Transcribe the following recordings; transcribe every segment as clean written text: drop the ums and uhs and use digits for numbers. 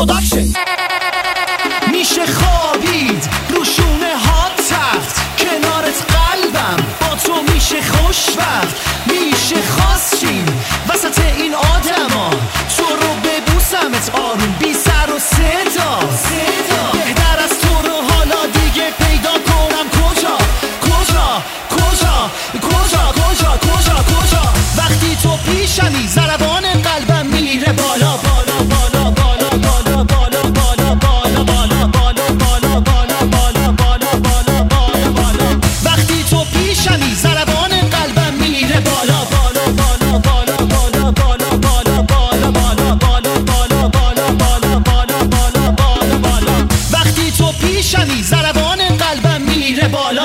پروداکشن. میشه خوابید روشونه ها تخت، کنارت قلبم با تو میشه خوشوقت، میشه خواستیم وسط این آدما تو رو ببوسمت آروم بی سر و صدا. بهتر از تو رو حالا دیگه پیدا کنم کجا کجا کجا کجا کجا کجا کجا. وقتی تو پیشمی ضربان قلبم میره بالا بالا بالا بالا بالا بالا بالا بالا بالا بالا بالا بالا بالا بالا بالا بالا. وقتی تو پیشمی ضربان قلبم میره بالا بالا بالا بالا بالا بالا بالا بالا بالا بالا بالا بالا بالا بالا بالا بالا. وقتی تو پیشمی ضربان قلبم میره بالا.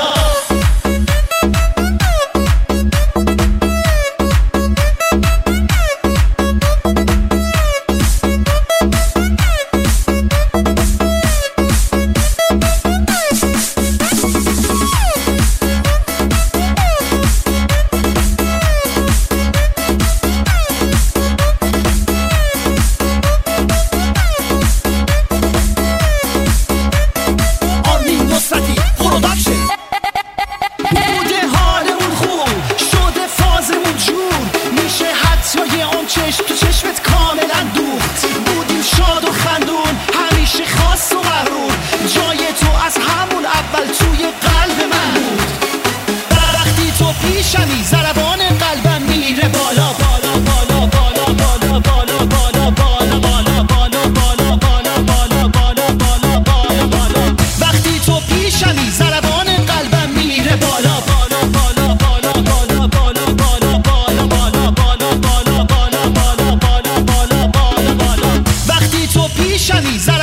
تو چشمت کاملا دوخت، بودیم شاد و خندون همیشه خاص و مغرور، جای تو از همون اول توی قلب من بود. وقتی تو پیشمی ضربان قلبم میره بالا بالا بالا بالا بالا بالا بالا بالا بالا بالا بالا بالا بالا بالا بالا بالا. وقتی تو پیشمی ضربان قلبم میره بالا بالا بالا بالا بالا بالا بالا بالا بالا بالا بالا بالا بالا بالا بالا بالا. وقتی تو پیشمی